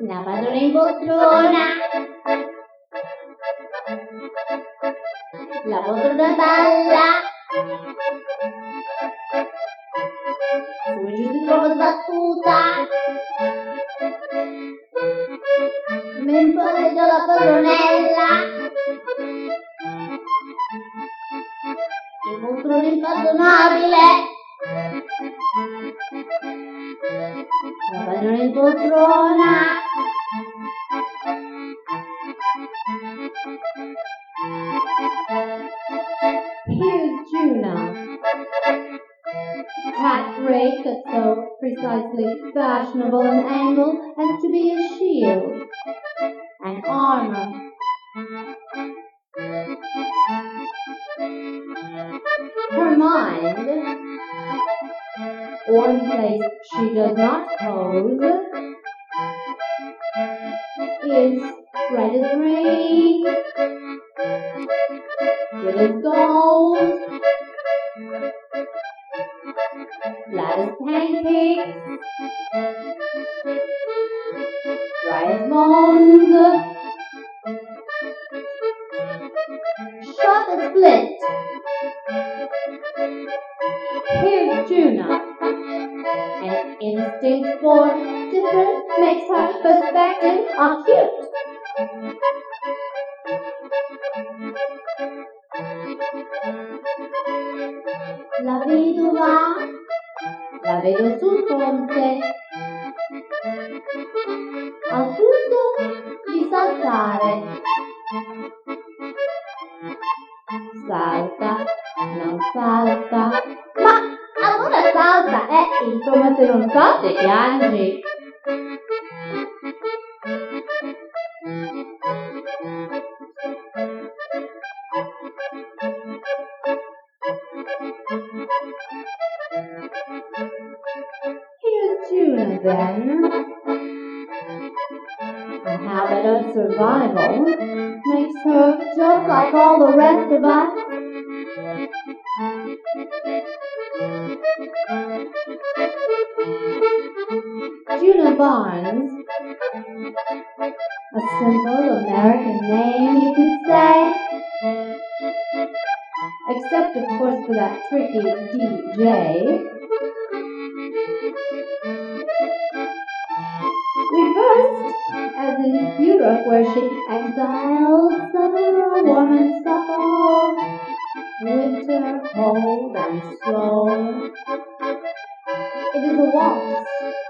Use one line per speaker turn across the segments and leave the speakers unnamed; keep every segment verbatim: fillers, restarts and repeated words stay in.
la padrona in poltrona, la poltrona balla, su giù si trova sbattuta, mentre la padronella, il poltrone impardonabile, la padrona in poltrona, here's Juno, hat rake that's so precisely fashionable an angle as to be a shield, an armor. Her mind, one place she does not hold, is red as rain, good as gold, flat as pancakes, dry as bones, sharp as flint. Here's Juno. An instinct for different makes her perspective acute. La vedova, la vedo sul ponte, al punto di saltare. Salta, non salta, ma allora salta, eh, insomma se non salti piangi. Here's Juno then. A habit of survival makes her just like all the rest of us. Juno Barnes, a simple American name you could say, except of course for that tricky D J. Reversed, as in Europe, where she exiled summer, warm and supple, winter cold and slow. It is a waltz.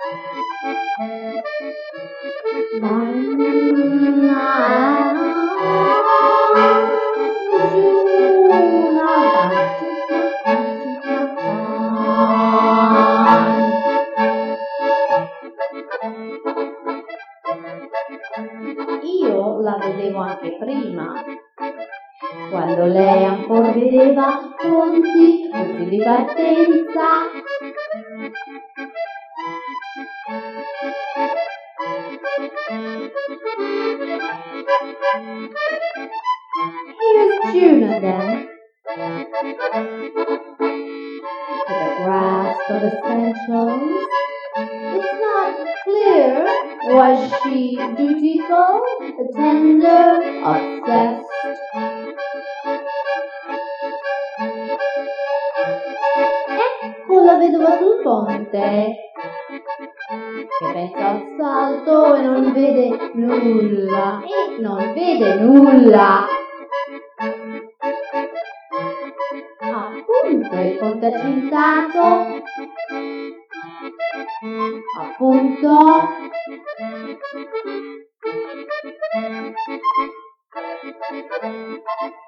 Io la vedevo anche prima, quando lei ancora vedeva conti, punti di partenza. Here's Juno then, with a grasp of essentials. It's not clear, was she dutiful, tender, obsessed? Ecco la vedova sul ponte, che pensa al salto e non vede nulla, e non vede nulla. Appunto il ponte accintato, appunto.